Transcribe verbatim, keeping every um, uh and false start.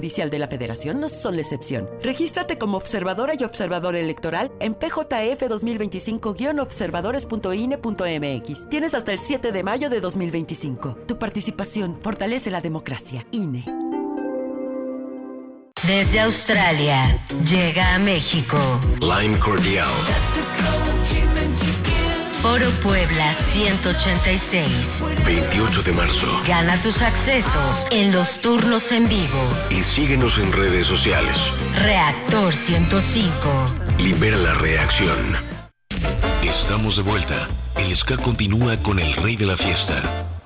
Judicial de la Federación no son la excepción. Regístrate como observadora y observador electoral en P J F dos mil veinticinco guion observadores punto I N E punto M X. Tienes hasta el siete de mayo de dos mil veinticinco. Tu participación fortalece la democracia. I N E. Desde Australia, llega a México Lime Cordial. Foro Puebla ciento ochenta y seis. veintiocho de marzo. Gana tus accesos en los turnos en vivo. Y síguenos en redes sociales. Reactor ciento cinco. Libera la reacción. Estamos de vuelta. El ska continúa con el rey de la fiesta.